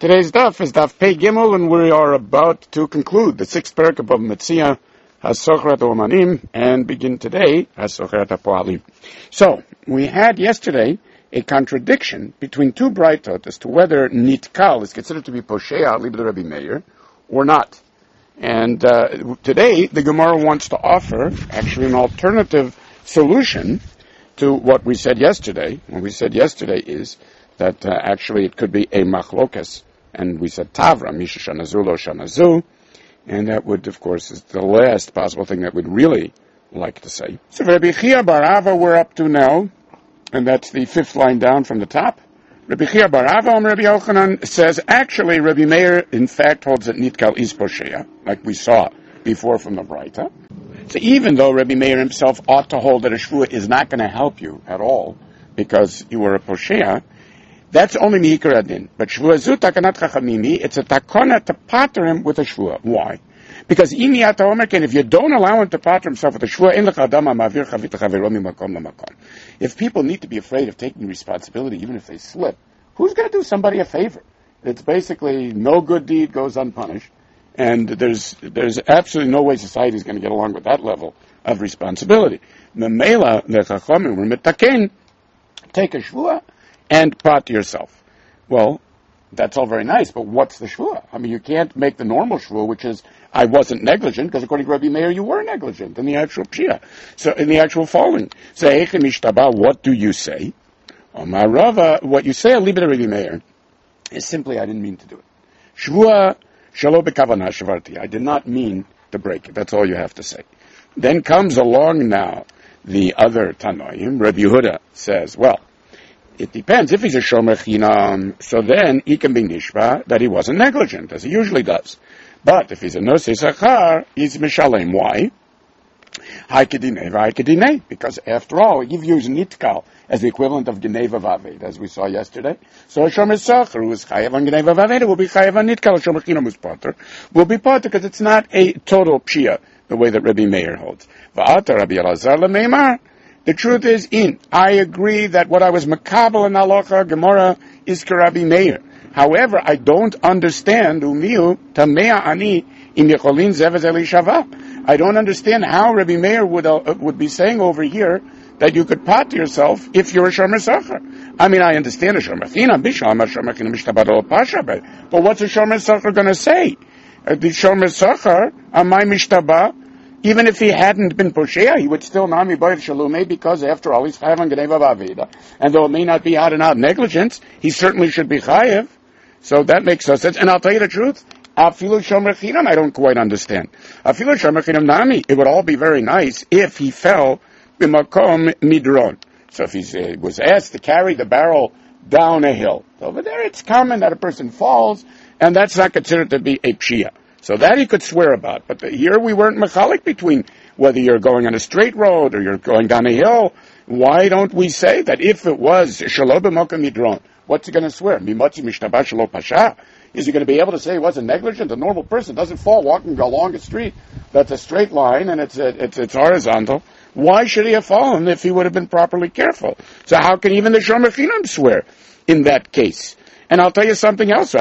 Today's daf is daf Pei Gimel, and we are about to conclude the sixth parak of Metzia HaSochrat HaOmanim and begin today HaSochrat HaPoalim. So, we had yesterday a contradiction between two braitot as to whether Nitkal is considered to be Poshea Libed Rabbi Meir or not. And today the Gemara wants to offer actually an alternative solution to what we said yesterday. What we said yesterday is that actually it could be a machlokas, and we said Tavra, Misha Shanazu Lo Shanazu, and that would, of course, is the last possible thing that we'd really like to say. So Rabbi Chia bar Ava we're up to now, and that's the fifth line down from the top. Rabbi Chia bar Ava Rabbi Yochanan says, actually, Rabbi Meir, in fact, holds that Nitkal is Poshea, like we saw before from the Braita. So even though Rabbi Meir himself ought to hold that a Shvua is not going to help you at all, because you were a Poshea, that's only Mihikar Adin. But Shvua Zu Takanat Chachamimi, it's a takana to pater him with a Shvua. Why? Because if you don't allow him to pater himself with a Shvua, if people need to be afraid of taking responsibility, even if they slip, who's going to do somebody a favor? It's basically no good deed goes unpunished, and there's absolutely no way society is going to get along with that level of responsibility. Memela, the Chachamim were mitaken, take a Shvua, and pot yourself. Well, that's all very nice, but what's the shvua? I mean, you can't make the normal shvua, which is, I wasn't negligent, because according to Rabbi Meir, you were negligent in the actual pshia. So, in the actual falling. So, what do you say? Omar Rava, what you say, Libed Rabbi Meir, is simply, I didn't mean to do it. Shvua, shalo bekavana shavarti. I did not mean to break it. That's all you have to say. Then comes along now the other Tanoim. Rabbi Yehuda says, well, it depends. If he's a shomer chinam, so then he can be nishba that he wasn't negligent, as he usually does. But if he's a nosei sachar, he's mishalem. Why? Haikidinei, because after all, you've used nitkal as the equivalent of geneva vaved, as we saw yesterday. So a shomer sachar who is chayav on geneva vaved will be chayav on nitkal. A shomer chinam who's potter will be potter because it's not a total pshia the way that Rabbi Meir holds. Va'ata Rabbi Elazar lemeimar. The truth is, I agree that what I was makabel in halacha Gemara is Rabbi Meir. However, I don't understand umiu tamea ani im yecholin zevez elishava. I don't understand how Rabbi Meir would be saying over here that you could pot yourself if you're a shomer sachar. I mean, I understand a shomer chinam bisham, a shomer chinam mishtabad pasha, but what's a shomer sachar going to say? The shomer sachar, amay mishtaba. Even if he hadn't been Poshea, he would still nami bayit shalume, because after all, he's chayav on geneva v'aveda. And though it may not be out and out negligence, he certainly should be chayav. So that makes no sense. And I'll tell you the truth, afilu shomer chinam, I don't quite understand. Afilu shomer chinam nami, it would all be very nice if he fell b'makom midron. So if he was asked to carry the barrel down a hill, over there it's common that a person falls, and that's not considered to be a pshia. So that he could swear about. But here we weren't mechalik between whether you're going on a straight road or you're going down a hill. Why don't we say that if it was shalo b'moka midron, what's he going to swear? Mimotzi mishtaba shalo pasha? Is he going to be able to say he wasn't negligent? A normal person doesn't fall walking along a street that's a straight line and it's horizontal. Why should he have fallen if he would have been properly careful? So how can even the shomer chinam swear in that case? And I'll tell you something else.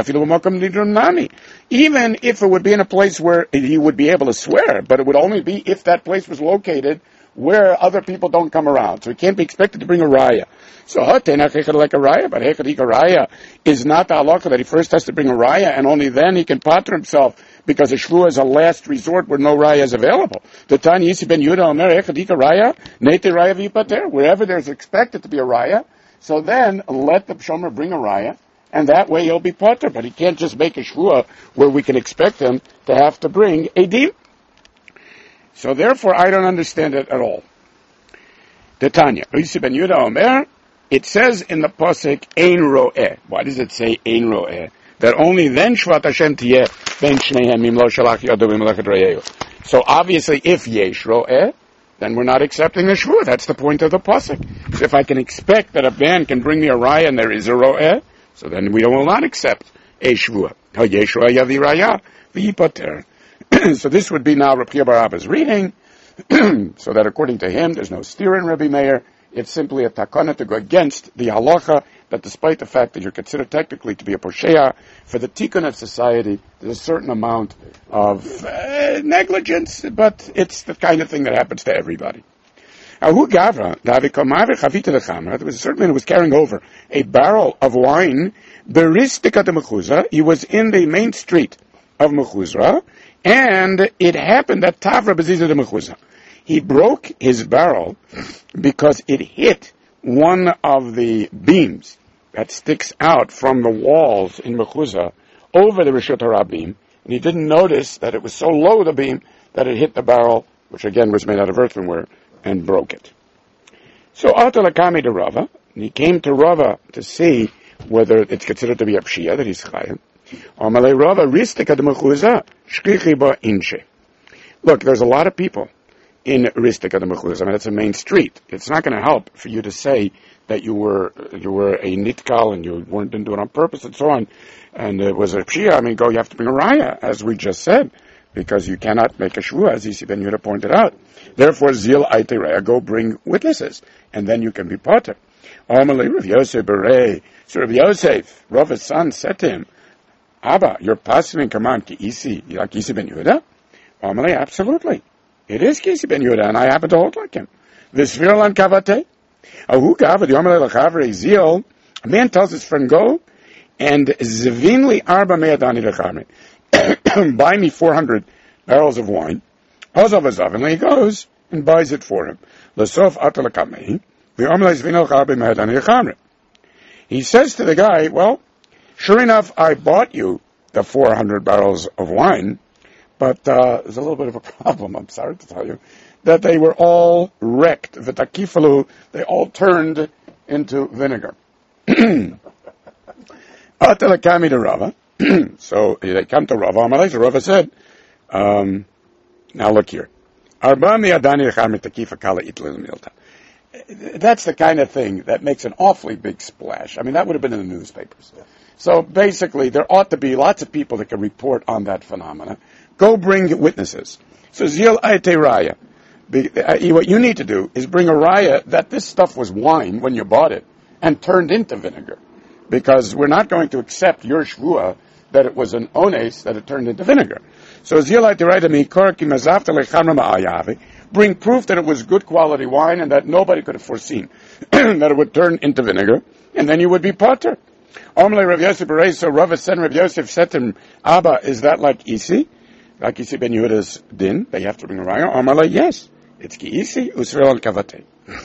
Even if it would be in a place where he would be able to swear, but it would only be if that place was located where other people don't come around. So he can't be expected to bring a raya. So like a raya, but raya is not the halacha that he first has to bring a raya, and only then he can pater himself, because a shvua is a last resort where no raya is available. The Tanya Yisi ben Yudah Omer raya, nete raya v'yipater, wherever there's expected to be a raya, so then let the shomer bring a raya, and that way he'll be potter, but he can't just make a shvua where we can expect him to have to bring a din. So therefore, I don't understand it at all. The Tanya, ben Yudah Omer, it says in the pasuk ein ro'eh. Why does it say ein ro'eh? That only then shvat Hashem tiyeh ben shnehem im lo shalach yado b'melechet re'ehu. So obviously, if yesh ro'eh, then we're not accepting the shvua. That's the point of the pasuk. So if I can expect that a man can bring me a raya and there is a ro'eh, so then we will not accept a shvua. So this would be now Rabbi bar Abba's reading, so that according to him, there's no steer in Rabbi Meir. It's simply a takana to go against the halacha that despite the fact that you're considered technically to be a Poshea, for the tikkun of society, there's a certain amount of negligence, but it's the kind of thing that happens to everybody. There was a certain man who was carrying over a barrel of wine. He was in the main street of Mechuzra, and it happened that Tavra Beziza de Mechuzra. He broke his barrel because it hit one of the beams that sticks out from the walls in Mechuzah over the Rishut HaRabim, and he didn't notice that it was so low, the beam, that it hit the barrel, which again was made out of earthenware, and broke it. So Atalakami to Rava, and he came to Rava to see whether it's considered to be a pshia, that he's chayim. Amalei Rava ristika de Mechuzah, shkichi ba inche. Look, there's a lot of people in Ristika de Mechuzah. I mean, it's a main street. It's not going to help for you to say that you were a nitkal and you didn't do it on purpose and so on. And it was a pshia. I mean, you have to bring a raya, as we just said, because you cannot make a shvua, as Isi Ben Yehuda pointed out. Therefore, zil aite raya, go bring witnesses, and then you can be potter. Amalei Rav Yosef berei. So Rav Yosef, Rav's son, said to him, Abba, you're passing command ki Isi, like Isi Ben Yehuda? Amalei, absolutely. It is Kisi Ben Yehuda, and I happen to hold like him. V'svirlan kavate. Ahu gava the Omer Lachavre Zil. A man tells his friend, go and zvinli arba me'adani lechamre. Buy me 400 barrels of wine. Ozav azav, and he goes and buys it for him. L'sof atalakamehi. The Omer zvinli arba me'adani lechamre. He says to the guy, well, sure enough, I bought you the 400 barrels of wine. But there's a little bit of a problem, I'm sorry to tell you, that they were all wrecked. V'takifalu, they all turned into vinegar. Atelakami to Rava. So they come to Rava. Amalei, Rava said, now look here. That's the kind of thing that makes an awfully big splash. I mean, that would have been in the newspapers. So basically, there ought to be lots of people that can report on that phenomena. Go bring witnesses. So zil aite raya. What you need to do is bring a raya that this stuff was wine when you bought it and turned into vinegar. Because we're not going to accept your shvua that it was an ones that it turned into vinegar. So zil aite raya mikor ki mazafta lechamra ma'ayavi. Bring proof that it was good quality wine and that nobody could have foreseen that it would turn into vinegar, and then you would be potter. Omle Rav Yosef Berei, so Rav Yosef said to him, Abba, is that like Isi? Like Isi Ben Yehuda's din? They have to bring a raya? Omle, yes. It's ki Isi, usrel al kavate.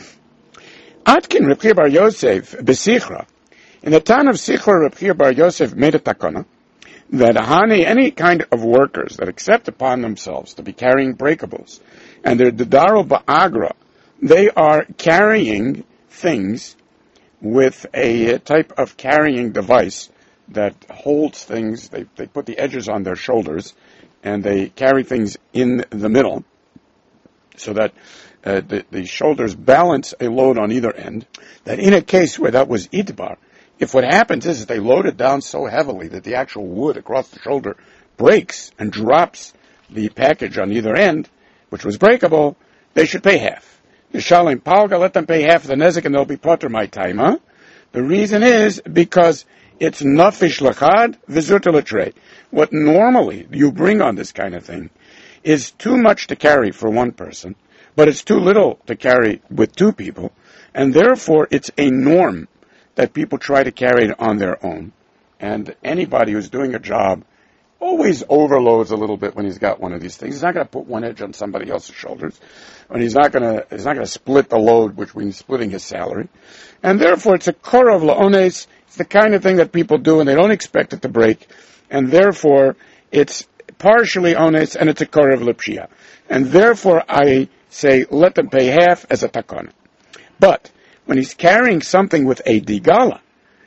Atkin Reb Chia Bar Yosef, besichra. In the town of Sichra, Reb Chia Bar Yosef made a takana, that any kind of workers that accept upon themselves to be carrying breakables, and they're Didaro Ba'agra, they are carrying things with a type of carrying device that holds things. They put the edges on their shoulders, and they carry things in the middle, so that the shoulders balance a load on either end. That in a case where that was idbar, if what happens is they load it down so heavily that the actual wood across the shoulder breaks and drops the package on either end, which was breakable, they should pay half. Yishalim Palga, let them pay half of the nezik and they'll be potter my time, huh? The reason is because it's nafish lachad v'zurta l'trei. What normally you bring on this kind of thing is too much to carry for one person, but it's too little to carry with two people, and therefore it's a norm that people try to carry it on their own. And anybody who's doing a job always overloads a little bit when he's got one of these things. He's not going to put one edge on somebody else's shoulders, and he's not going to split the load between splitting his salary. And therefore, it's a korov la'ones. It's the kind of thing that people do, and they don't expect it to break. And therefore, it's partially ones, and it's a korov l'pshia. And therefore, I say, let them pay half as a takana. But when he's carrying something with a digala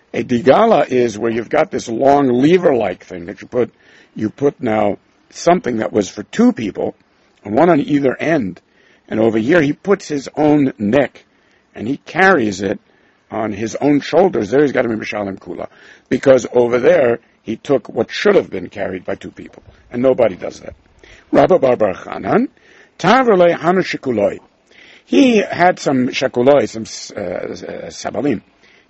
is where you've got this long lever-like thing that you put now something that was for two people, and one on either end. And over here, he puts his own neck, and he carries it on his own shoulders. There he's got to be Mishalim Kula. Because over there, he took what should have been carried by two people. And nobody does that. Rabba Bar Chanan, Tavrele Hanu Shikuloi. He had some shakuloi, some sabalim,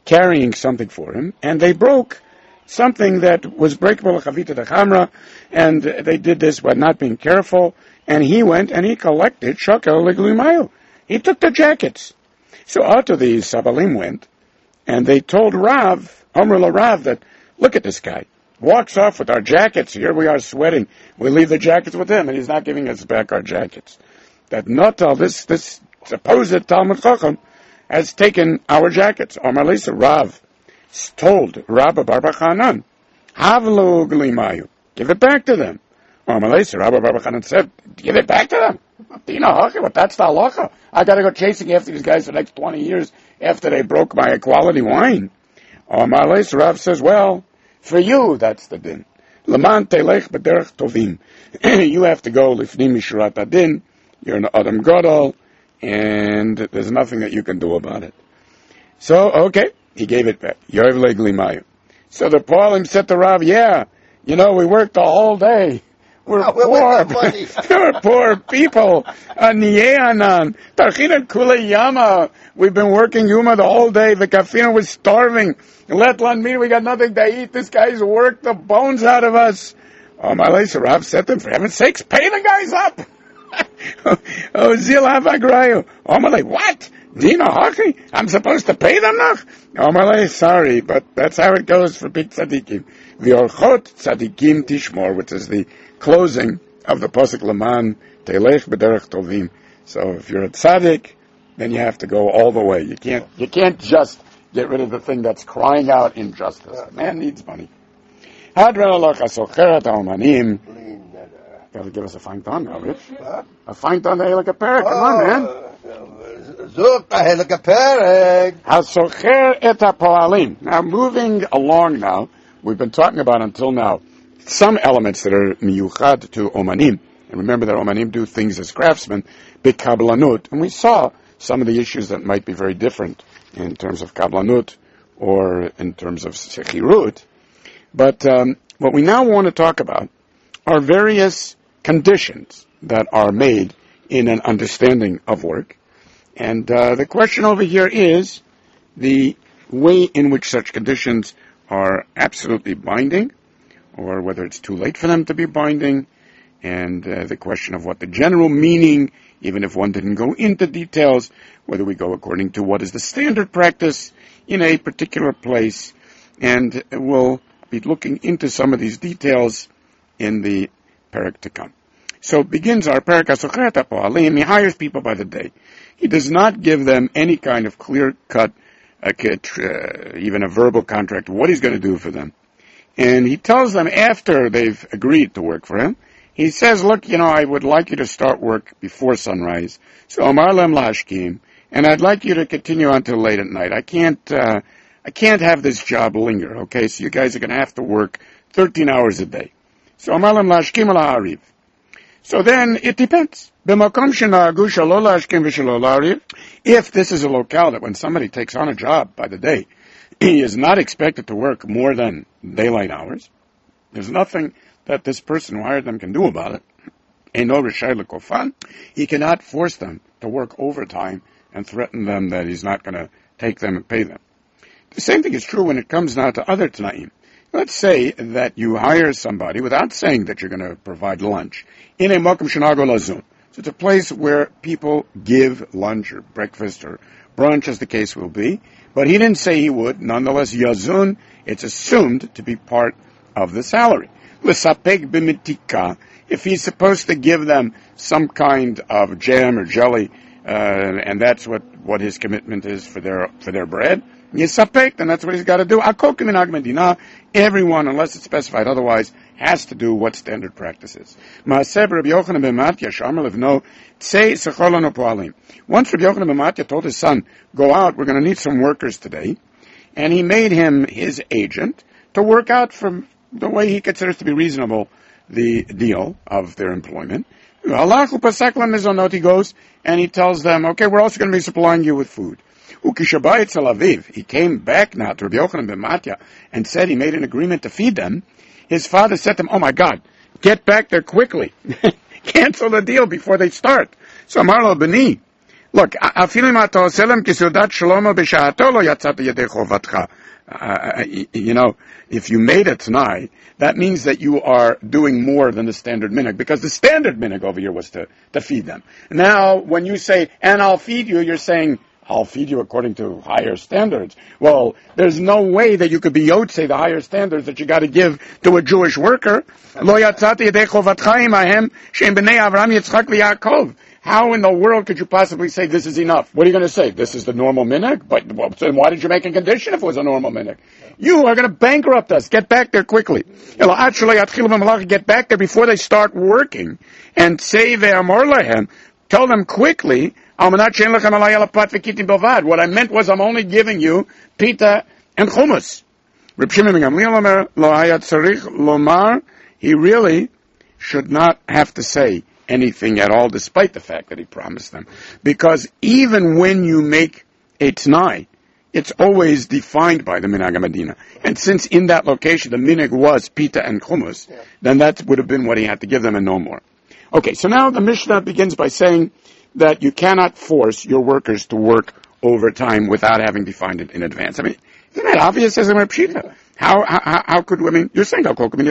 carrying something for him, and they broke something that was breakable, chavita de chamra, and they did this by not being careful, and he went and he collected shakel leglimayu. He took the jackets. So after the Sabalim went, and they told Rav, Amr Rav, that, look at this guy. Walks off with our jackets. Here we are sweating. We leave the jackets with him, and he's not giving us back our jackets. That Notal, this supposed Talmud Chacham, has taken our jackets. Amar Lisa, Rav told Rabba Bar Chanan, Havlu Glimayu, give it back to them. Amar Lisa, Rabba Bar Chanan said, give it back to them. But that's the halacha. I got to go chasing after these guys for the next 20 years after they broke my quality wine. Amar Lisa, Rav says, well, for you, that's the din. Laman telech b'derech tovim. You have to go lifnim mishurat adin. You're an Adam Gadol, and there's nothing that you can do about it. So, okay, he gave it back. Yorev leglimayu. So the Paulim said to Rav, yeah, we worked the whole day. We're poor. We're poor people. Aniyeanan. Tarchinan kulayama. We've been working Yuma the whole day. The kafina was starving. Let land me, we got nothing to eat. This guy's worked the bones out of us. So Rav said to him, for heaven's sakes, pay the guys up. Zil havagrayu. Omalei, what? Dina Haki? I'm supposed to pay them now? Omalei, sorry, but that's how it goes for big tzaddikim. V'orchot tzaddikim tishmor, which is the closing of the Pasuk Laman, Telech b'derech tovim. So if you're a tzaddik, then you have to go all the way. You can't just get rid of the thing that's crying out injustice. Man needs money. Hadran Allah chasocheret al-manim. Gotta give us a fine ton now, Rich. A fine ton like a parrot. Come on, man. Hasocher et ha'poalim. Now, moving along now, we've been talking about until now some elements that are miyuchad to omanim. And remember that omanim do things as craftsmen, b'kablanut. And we saw some of the issues that might be very different in terms of kablanut or in terms of sechirut. But what we now want to talk about are various conditions that are made in an understanding of work. And the question over here is the way in which such conditions are absolutely binding, or whether it's too late for them to be binding, and the question of what the general meaning, even if one didn't go into details, whether we go according to what is the standard practice in a particular place, and we'll be looking into some of these details in the parak to come. So it begins our parak Hasocher et ha'poalim. He hires people by the day. He does not give them any kind of clear-cut, even a verbal contract, what he's going to do for them. And he tells them after they've agreed to work for him, he says, look, I would like you to start work before sunrise. So Amar lem lashkim, and I'd like you to continue until late at night. I can't have this job linger, okay? So you guys are going to have to work 13 hours a day. So Amar lem lashkim ala hariv. So then it depends. If this is a locale that when somebody takes on a job by the day, he is not expected to work more than daylight hours, there's nothing that this person who hired them can do about it. He cannot force them to work overtime and threaten them that he's not going to take them and pay them. The same thing is true when it comes now to other t'naim. Let's say that you hire somebody without saying that you're going to provide lunch in a makom shenago lazun. So it's a place where people give lunch or breakfast or brunch, as the case will be. But he didn't say he would. Nonetheless, yazun, it's assumed to be part of the salary. L'sapek b'mitika, if he's supposed to give them some kind of jam or jelly, and that's what his commitment is for their bread, yisapek, then that's what he's got to do. Akok minhag medina, everyone, unless it's specified otherwise, has to do what standard practice is. Ma'aseh Rabbi Yochanan ben Matya shamar levno tzei sechol lanu poalim. Once Rabbi Yochanan ben Matya told his son, go out, we're going to need some workers today, and he made him his agent to work out from the way he considers to be reasonable the deal of their employment. He goes and he tells them, okay, we're also going to be supplying you with food. He came back now to Rabbi Yochanan ben Matya and said he made an agreement to feed them. His father said to him, oh my God, get back there quickly. Cancel the deal before they start. So Marlo Beni, Look, אפילו אם אתה עושה להם כסעודת שלמה בשעתו לא יצאת ידי חובתך. You know, if you made it tonight, that means that you are doing more than the standard minhag, because the standard minhag over here was to feed them. Now, when you say, and I'll feed you, you're saying, I'll feed you according to higher standards. Well, there's no way that you could be Yotzei, the higher standards that you got to give to a Jewish worker. Lo yatzati yedei chovatcha imahem she'em b'nei Avraham Yitzchak v'Yaakov. How in the world could you possibly say this is enough? What are you going to say? This is the normal minhag? But well, then why did you make a condition if it was a normal minhag? You are going to bankrupt us. Get back there quickly. Get back there before they start working. And say ve'amor lahem. Tell them quickly. What I meant was I'm only giving you pita and hummus. Reb Shimon ben Gamliel, he really should not have to say anything at all, despite the fact that he promised them. Because even when you make a t'nai, it's always defined by the Minhag HaMedina. And since in that location the minhag was pita and hummus, then that would have been what he had to give them and no more. Okay, so now the Mishnah begins by saying that you cannot force your workers to work overtime without having defined it in advance. I mean, isn't that obvious as a Pshita? How could, I mean, you're saying, it's talking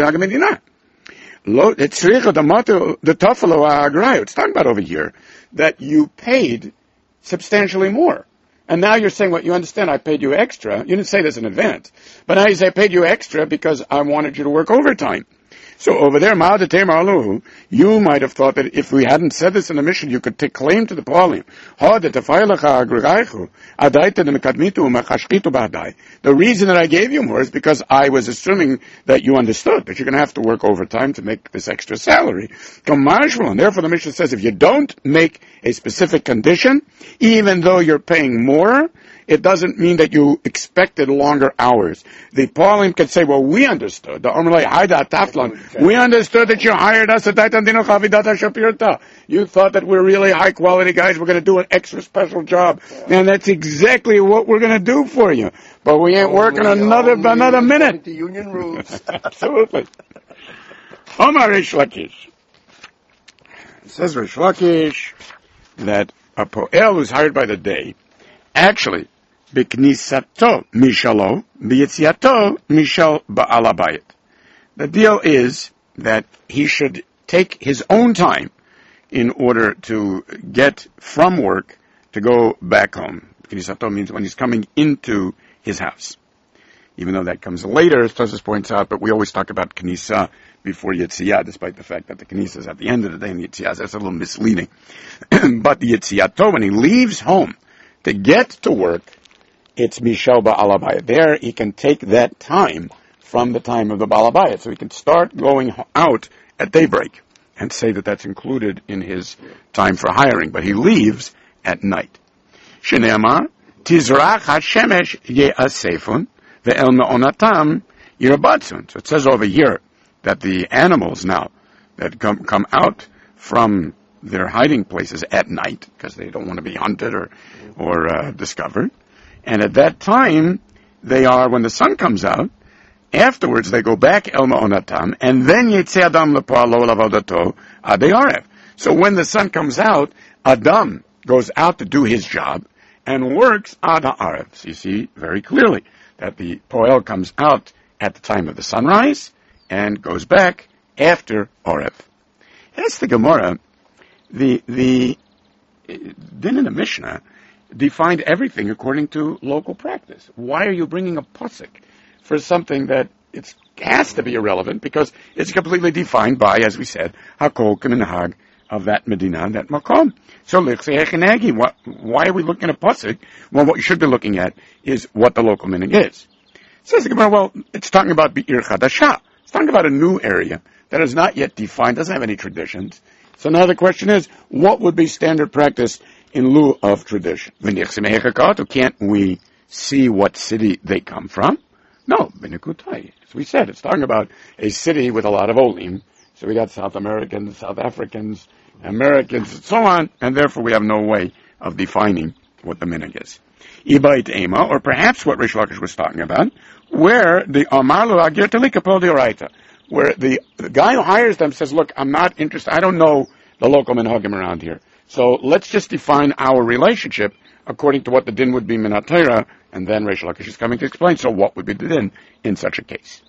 about over here that you paid substantially more. And now you're saying, what, you understand, I paid you extra. You didn't say this in advance. But now you say, I paid you extra because I wanted you to work overtime. So over there, you might have thought that if we hadn't said this in the mission, you could take claim to the Paulim. The reason that I gave you more is because I was assuming that you understood that you're going to have to work overtime to make this extra salary. And therefore the mission says if you don't make a specific condition, even though you're paying more, it doesn't mean that you expected longer hours. The Paulim could say, well, we understood. The Omer Haida Taflan, we understood that you hired us. You thought that we're really high quality guys. We're going to do an extra special job. And that's exactly what we're going to do for you. But we ain't working another minute. The union rules. Absolutely. Omar Rish Lakish. It says Rish Lakish that a Poel who's hired by the day, actually, B'knisato mishalo, b'yetziato mishal ba'alabayit. The deal is that he should take his own time in order to get from work to go back home. B'knisato means when he's coming into his house. Even though that comes later, as Tosfos points out, but we always talk about knisa before Yetziyah, despite the fact that the knisa is at the end of the day and the Yetziyah, that's a little misleading. But the Yetziato, when he leaves home to get to work, it's Mishal Ba'alabayit. There he can take that time from the time of the Ba'alabayit. So he can start going out at daybreak and say that that's included in his time for hiring. But he leaves at night. Shneamar, Tizrach HaShemesh Ye'asefun, Ve'el Me'onatam Yirabatzun. So it says over here that the animals now that come out from their hiding places at night, because they don't want to be hunted or discovered. And at that time, they are, when the sun comes out, afterwards they go back El Ma'onatam, and then Yetzei Adam L'Po'alo L'Avodato Adei Arev. So when the sun comes out, Adam goes out to do his job and works Ad Ha'arev. So you see very clearly that the Poel comes out at the time of the sunrise and goes back after Arev. That's the Gemara. The Din in the Mishnah defined everything according to local practice. Why are you bringing a pasuk for something that it has to be irrelevant because it's completely defined by, as we said, Hakol K'minhag of that Medina, that Makom. So why are we looking at pasuk? Well, what you should be looking at is what the local minhag is. Says the Gemara, well, it's talking about Be'ir Chadashah. It's talking about a new area that is not yet defined, doesn't have any traditions. So now the question is, what would be standard practice in lieu of tradition? Can't we see what city they come from? No, Benikutai. As we said, it's talking about a city with a lot of Olim. So we got South Americans, South Africans, Americans, and so on, and therefore we have no way of defining what the minhag is. Ibait Ema, or perhaps what Rish Lakish was talking about, where the Amarlu Agir Telikapol Dioraita, where the guy who hires them says, look, I'm not interested, I don't know the local minhagim around here. So let's just define our relationship according to what the din would be min ha-Torah, and then Reish Lakish is coming to explain, so what would be the din in such a case?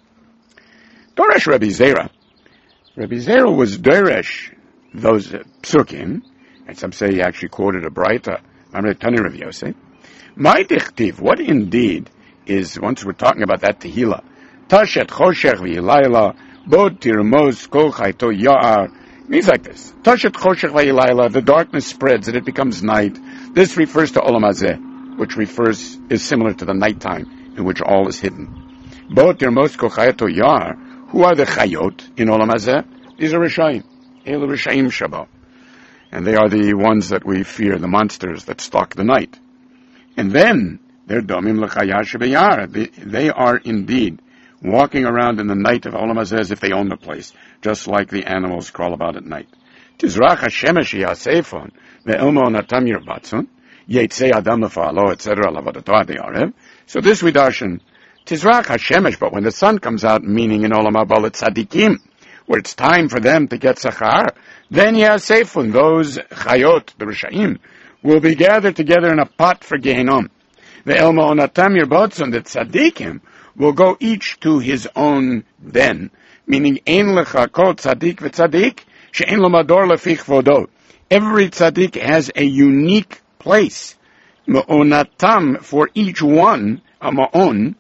Doresh Rabbi Zera. Rabbi Zera was Doresh, those psukim, and some say he actually quoted a Braita, Tani Rav Yosef. My dichtiv, what indeed is, once we're talking about that Tehillah, Tashet Choshech v'Yilayla, Bod Tirmos Kol Chayto Ya'ar, means like this. Tashet Choshech v'Yilayla, the darkness spreads and it becomes night. This refers to Olam Hazeh, which is similar to the nighttime in which all is hidden. Bod Tirmos Kol Chayto Ya'ar, who are the Chayot in Olam Hazeh? These are Rishayim. El Rishayim Shabbat. And they are the ones that we fear, the monsters that stalk the night. And then, they're Domim L'Chayash B'Yar. They are indeed walking around in the night of Olam Hazeh as if they own the place, just like the animals crawl about at night. Tizrach HaShemesh Yasefon, Ve'elmo Natam Yirbatzon, Yetzei Adam L'Fa'alo, etc., Lavadato Adeyarev. So this we darshan, Tizrach HaShemesh, but when the sun comes out, meaning in Olam Haba Tzadikim, where it's time for them to get Sachar, then Yasefon, those Chayot, the Rishayim, will be gathered together in a pot for Gehenom. The Elmo Onatam Yirbotzon, the Tzadikim, will go each to his own den, meaning Ein Lecha Kol Tzadik v'Tzadik, She'en Lo Mador Lefich Vodo. Every Tzadik has a unique place. Me'onatam, for each one, a Ma'on,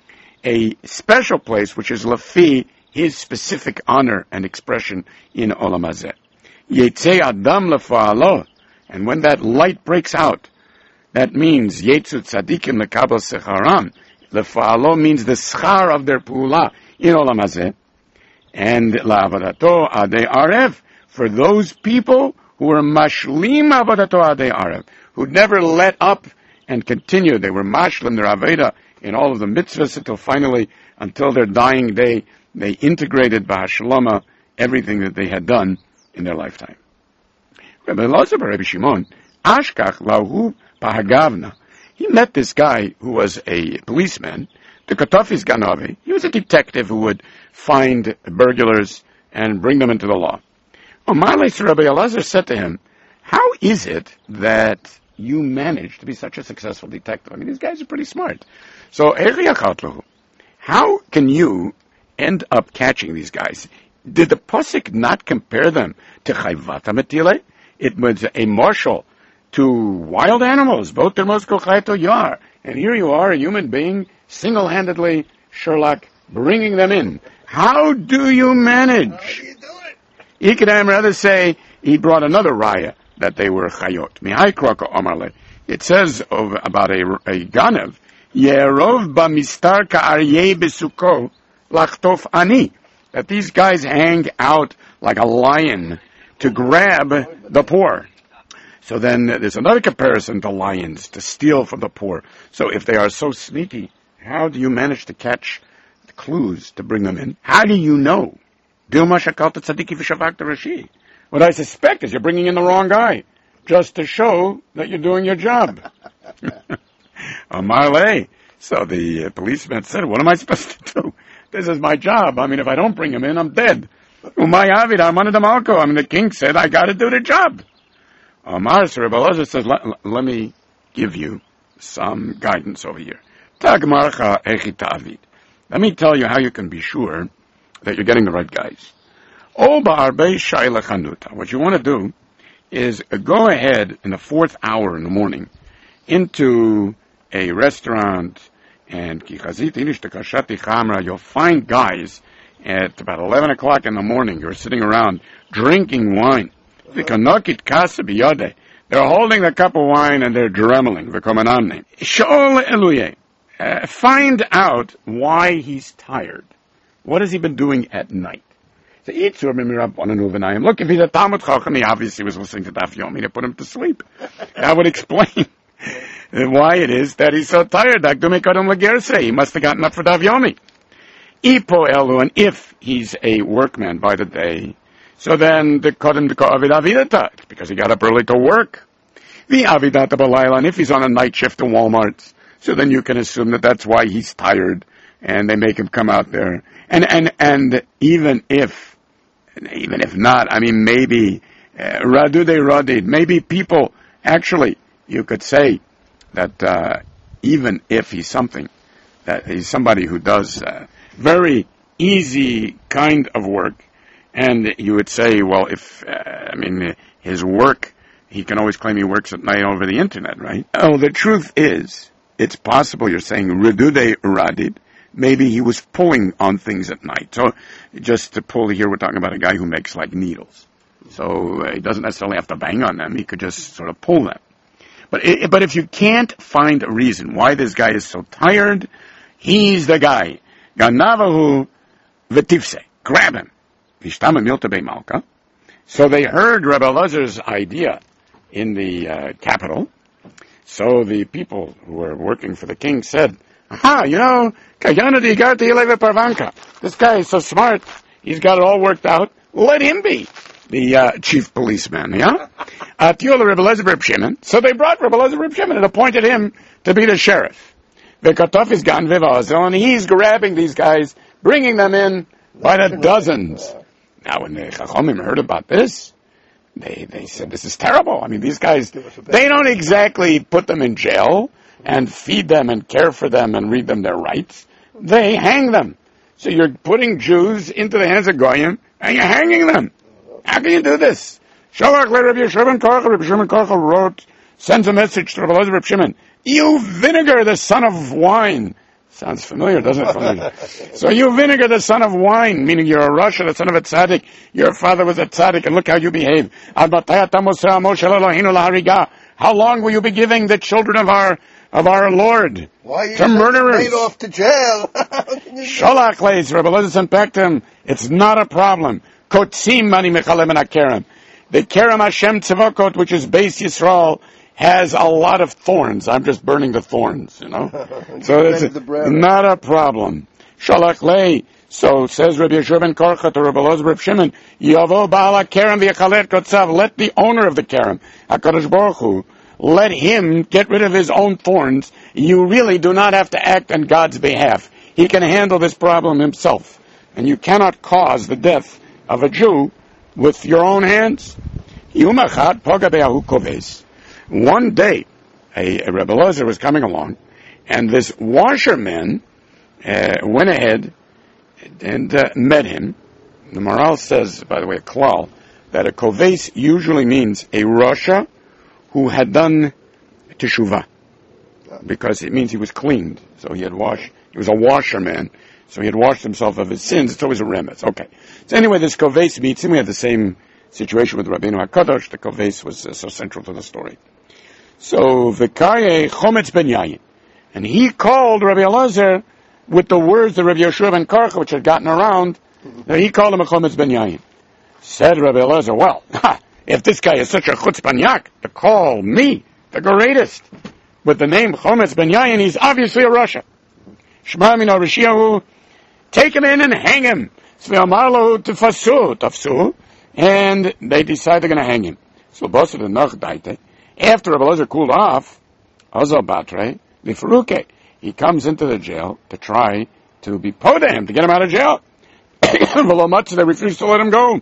a special place, which is Lefi, his specific honor and expression in Olam Hazeh. Yetzei Adam Lefa'alo, and when that light breaks out, that means Yetzu Tzadikim Lekabel Secharam. Lefa'alo means the schar of their pu'ula in Olam Hazeh. And La'avadato Adei Arev, for those people who were mashlim Avadato Adei Arev, who never let up and continued. They were mashlim, their Aveda, in all of the mitzvahs until their dying day. They integrated B'Hashlama everything that they had done in their lifetime. Rabbi Elazar Rabbi Shimon, Ashkach Lahu Pahagavna. He met this guy who was a policeman, the Katafis Ganavi. He was a detective who would find burglars and bring them into the law. Omarle, Rabbi Elazar said to him, how is it that you managed to be such a successful detective? I mean, these guys are pretty smart. So, how can you end up catching these guys? Did the Pasuk not compare them to Chayvata Metile? It was a marshal to wild animals, both their most Kochaito Yar. And here you are, a human being, single-handedly, Sherlock, bringing them in. How do you manage? How do you do it? Ikadam rather say, he brought another raya, that they were Chayot. Mihai Kroko Omarle. It says about a Ganev, Yerov bamistar ka'aryeh besuko lachtof ani. That these guys hang out like a lion to grab the poor. So then there's another comparison to lions, to steal from the poor. So if they are so sneaky, how do you manage to catch the clues to bring them in? How do you know? What I suspect is you're bringing in the wrong guy, just to show that you're doing your job. Amarle. So the policeman said, what am I supposed to do? This is my job. I mean, if I don't bring him in, I'm dead. Umay Avid, I'm under the Malko. I mean, the king said, I got to do the job. Amar Rabbi Elazar says, let me give you some guidance over here. Tag Marcha Echit Avid. Let me tell you how you can be sure that you're getting the right guys. What you want to do is go ahead in the 4th hour in the morning into a restaurant, and you'll find guys at about 11 o'clock in the morning who are sitting around drinking wine. They're holding the cup of wine and they're dremeling. Find out why he's tired. What has he been doing at night? Look, if he's a Talmud Chacham, he obviously was listening to Daf Yomi to put him to sleep. That would explain why it is that he's so tired. He must have gotten up for Daf Yomi. And if he's a workman by the day, so then the Kodem Avidata, because he got up early to work. The Avidata Balayla, and if he's on a night shift to Walmart, so then you can assume that that's why he's tired, and they make him come out there. And even if not, I mean, maybe Radude Radid. Maybe people, actually, you could say that even if he's something, that he's somebody who does very easy kind of work, and you would say, well, if, his work, he can always claim he works at night over the internet, right? Oh, the truth is, it's possible you're saying Radude Radid, maybe he was pulling on things at night. So, just to pull here, we're talking about a guy who makes like needles. So, he doesn't necessarily have to bang on them, he could just sort of pull them. But if you can't find a reason why this guy is so tired, he's the guy. Ganavahu v'tifse. Grab him. Vishtama milta malka. So they heard Rabbi Elazar's idea in the capital. So the people who were working for the king said, aha, Kayana digarti eleve parvanka. This guy is so smart. He's got it all worked out. Let him be the chief policeman, yeah? Atiyol Rabbi Elazar Reb Shimon. So they brought Rabbi Elazar Reb Shimon and appointed him to be the sheriff. V'katov is gan v'vazel, and he's grabbing these guys, bringing them in by the dozens. Now, when the Chachomim heard about this, they said, this is terrible. I mean, these guys, they don't exactly put them in jail and feed them and care for them and read them their rights. They hang them. So you're putting Jews into the hands of Goyim and you're hanging them. How can you do this? Sholach le Rabbi Shimon Korcha. Rabbi Shimon Korcha wrote, sends a message to Rabbi Elazar Reb Shimon. You vinegar, the son of wine. Sounds familiar, doesn't it? So you vinegar, the son of wine, meaning you're a Rasha, the son of a tzaddik. Your father was a tzaddik, and look how you behave. How long will you be giving the children of our Lord to murderers? Off to jail. Sholach leis, Rabbi Elazar sent back to him. It's not a problem. Kotzim mani mechalem and akerem. The Kerem Hashem Tzavokot, which is Beis Yisrael, has a lot of thorns. I'm just burning the thorns, So it's not a problem. Shalach lei. So says Rabbi Yeshua ben Korcha to Rabbi Elazar Reb Shimon, Yavo Baal HaKerem v'yachalet kotzav. Let the owner of the Kerem, HaKadosh Baruch Hu, let him get rid of his own thorns. You really do not have to act on God's behalf. He can handle this problem himself. And you cannot cause the death of a Jew with your own hands. Yumachat poga be'ahu koves. One day, a Rebbe Elazar was coming along, and this washerman went ahead and met him. The Maral says, by the way, a klal, that a koves usually means a Rasha who had done teshuvah, because it means he was cleaned. So he was a washerman, so he had washed himself of his sins. It's always a remez. Okay. So anyway, this koves meets him. We had the same situation with Rabbeinu HaKadosh. The koves was so central to the story. So, V'kaye Chometz ben Yayin. And he called Rabbi Elazar with the words that Rabbi Yeshua ben Korcha, which had gotten around, that he called him a Chometz ben Yayin. Said Rabbi Elazar, well, if this guy is such a chutzpanyak to call me, the greatest, with the name Chometz ben Yayin, he's obviously a Rasha. Shema min Rishiyahu, take him in and hang him. Sve'amarlo tafsu, and they decide they're going to hang him. So, Bosser the Nach daite. After Rabbi Elazar cooled off, Azal Batre, Lifaruke, he comes into the jail to try to be poda him, to get him out of jail. They refused to let him go.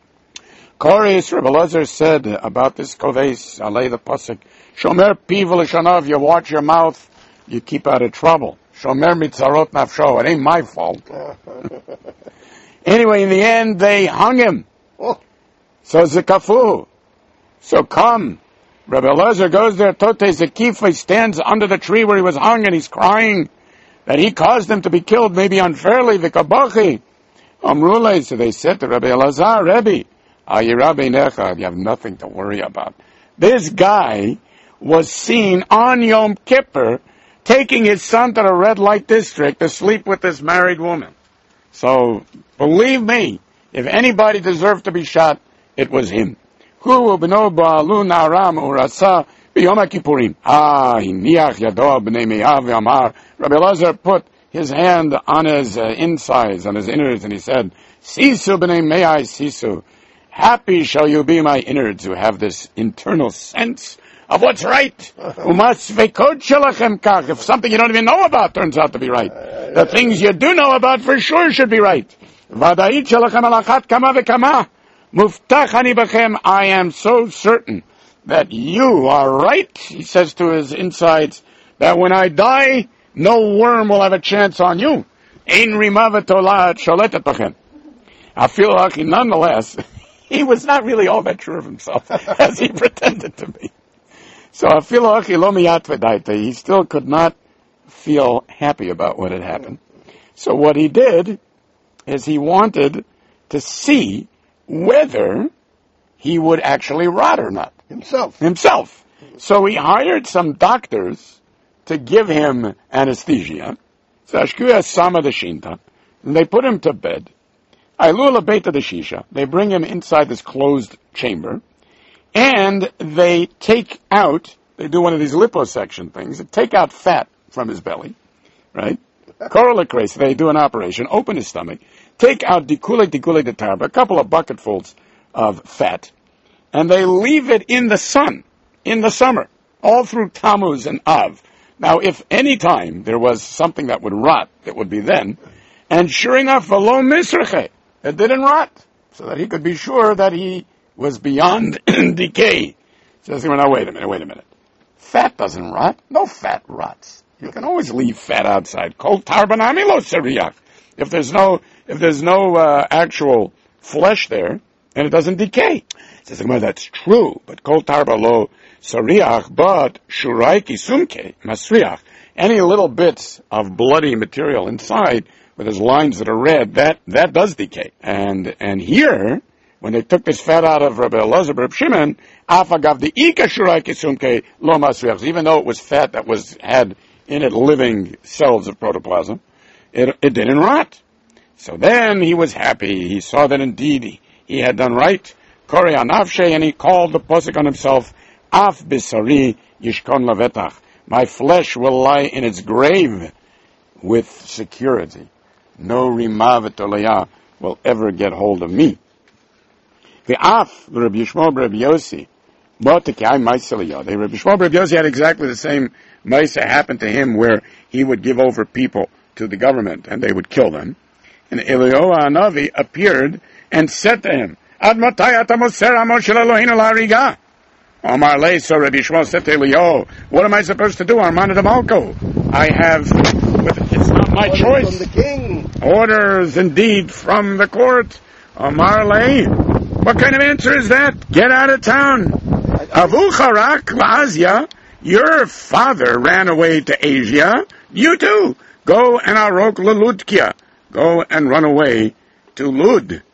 Koris, Rabbi Elazar said about this koves, Alei the pasuk, Shomer piv l'shanav, you watch your mouth, you keep out of trouble. Shomer mitzarot nafsho, it ain't my fault. Anyway, in the end, they hung him. So zikafu. So come. Rabbi Elazar goes there, Tote Zekifa, stands under the tree where he was hung, and he's crying that he caused them to be killed, maybe unfairly, V'kabachi. Amrulei, so they said to Rabbi Elazar, Rebbe, Ayirabe Necha, you have nothing to worry about. This guy was seen on Yom Kippur taking his son to the red light district to sleep with this married woman. So, believe me, if anybody deserved to be shot, it was him. Rabbi Elazar put his hand on his insides, on his innards, and he said, Sisu b'nei me'ai sisu. Happy shall you be, my innards, who have this internal sense of what's right. If something you don't even know about turns out to be right, the things you do know about for sure should be right. Muftachani b'chem, I am so certain that you are right, he says to his insides, that when I die, no worm will have a chance on you. Ein rima v'tolah sholetet b'chem. I feel like nonetheless, he was not really all that sure of himself, as he pretended to be. So I feel like he still could not feel happy about what had happened. So what he did is he wanted to see whether he would actually rot or not. Himself. So he hired some doctors to give him anesthesia. So Ashkuya Sama the Shinta, and they put him to bed. Ailula Beta the Shisha, they bring him inside this closed chamber, and they take out, they do one of these liposuction things, they take out fat from his belly, right? Correlacrace, they do an operation, open his stomach, take out dikule de tarba, a couple of bucketfuls of fat, and they leave it in the sun, in the summer, all through Tammuz and Av. Now, if any time there was something that would rot, it would be then. And sure enough, v'lo misreche, it didn't rot, so that he could be sure that he was beyond decay. So now, wait a minute. Fat doesn't rot. No fat rots. You can always leave fat outside. Kol tarbanami lo sariach. If there's no actual flesh there, and it doesn't decay. Says the Gemara, that's true, but kol tarba lo sariach, but shurai kisumke masriach. Any little bits of bloody material inside, where there's lines that are red, that does decay. And here, when they took this fat out of Rabbi Elazar Reb Shimon, afagav the ika shurai kisumke lo masriach. Even though it was fat that had in it living cells of protoplasm, it didn't rot. So then he was happy. He saw that indeed he had done right. Kori anavshe, and he called the posuk on himself, Af bisari yishkon lavetach. My flesh will lie in its grave with security. No rima v'tolaya will ever get hold of me. The Af, Rabbi Yishmael Rabbi Yossi, Rabbi Yishmael Rabbi Yossi had exactly the same Maisa happened to him, where he would give over people to the government and they would kill them. And Eliyahu Hanavi appeared and said to him, Ad matay ata moser amo shel Eloheinu la'ariga? Amar lei, so Rabbi Yishmael said to Eliyahu, what am I supposed to do? Armana de Malko. It's not my choice. From the king. Orders indeed from the court. Amar lei. What kind of answer is that? Get out of town. Avu charak la'azya. Your father ran away to Asia. You too. Go and arok leludkia. Go and run away to Lud.